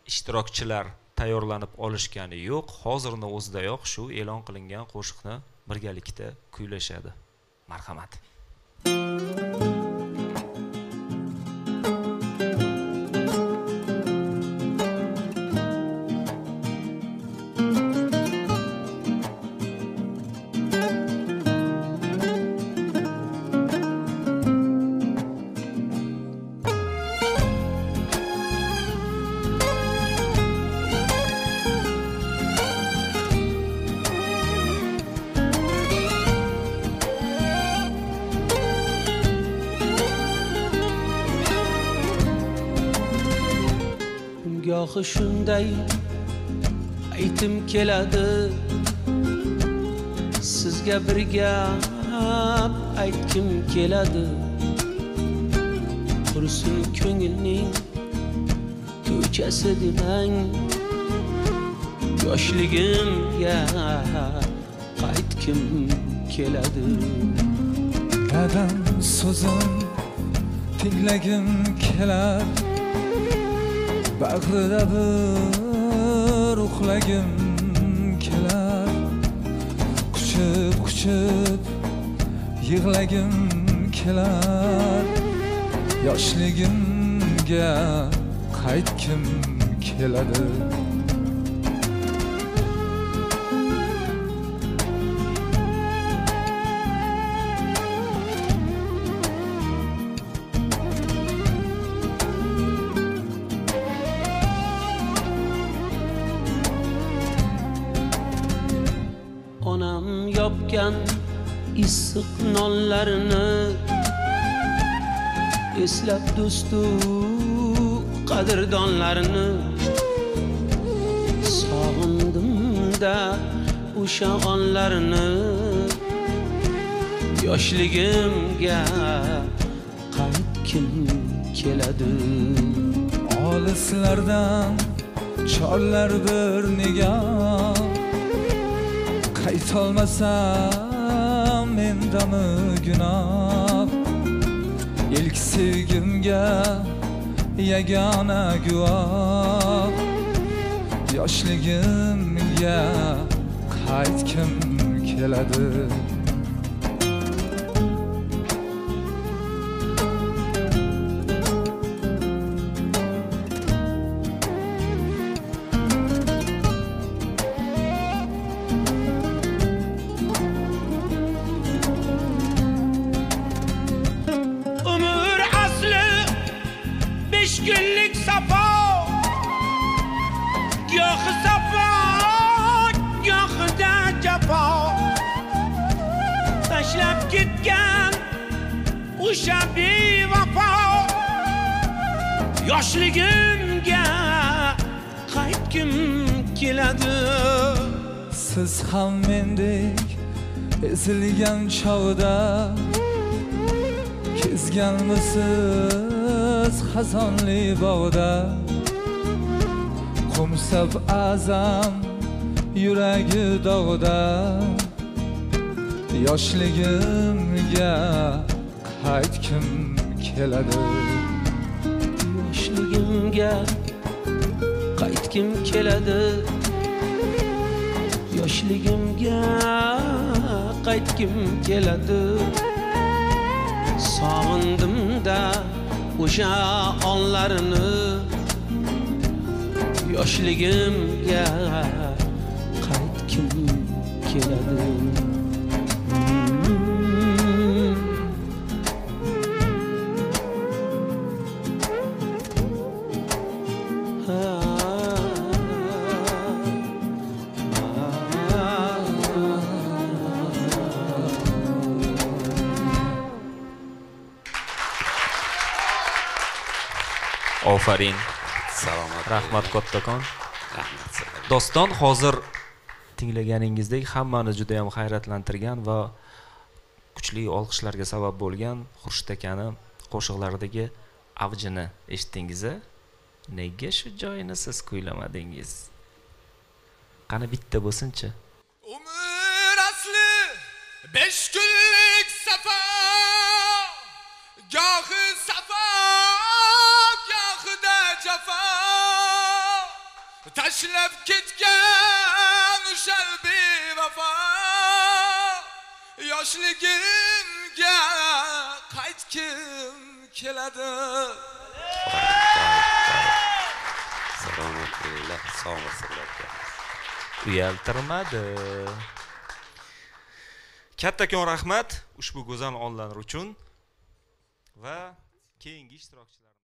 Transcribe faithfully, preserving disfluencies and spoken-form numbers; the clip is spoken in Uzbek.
ishtirokchilar tayyorlanib olishgani yo'q. Hozirning o'zidayoq shu e'lon qilingan qo'shiqni birgalikda kuylashadi. Marhamat. Gohi shunday aytim keladi, sizga bir gap aytkim keladi. Qursin ko'ngilning ko'chasi demang, yoshligimga qaytkim keladi. Dadam so'zim tinglagim kelar, bag'rida bir uxlagim kelar. Quchib quchib yig'lagim kelar, yoshligimga qaytkim keladi. Onam yopgan issiq nonlarini eslab do'stu qadrdonlarini sog'indim-da o'sha onlarini. Yoshligimga qaytkim keladi. Olislardan chorlar bir nigoh, qaytolmasam mendami gunoh. İlk sevgimga yagona guvoh, yoshligimga qaytkim keladi. Günlük safa, gohi safa, gohi da jafo. Tashlab ketgan o'sha bevafo, yoshligimga qaytkim keladi. Siz ham mendek ezilgan chog'da kezganmisiz xazonli bog'da. Qumsab azam yuragi dog'da, yoshligimga qaytkim keladi. Yoshligimga qaytkim keladi. Yoshligimga qaytkim keladi. Sog'indim-da o'sha onlarini. Yoshligimga qaytkim keladi. Ofarin. Salomat. Rahmat kattakon. Rahmat. Doston hozir tinglaganingizdek hammani juda ham hayratlantirgan va kuchli olqishlarga sabab bo'lgan Xurshid akani qo'shiqlaridagi avjini eshitdingiz. Nega shu joyini siz kuylamadingiz? Qani bitta bo'lsin-chi. Umr asli besh kunlik safar, gohi safar, gohida jafo. tashlab ketgan o'sha bevafo yoshligimga qaytgim keladi. Salomatliklar, sog'lik. Uyaltirmadi. Kattakon rahmat ushbu go'zal onlar uchun va keyingi ishtirokchilar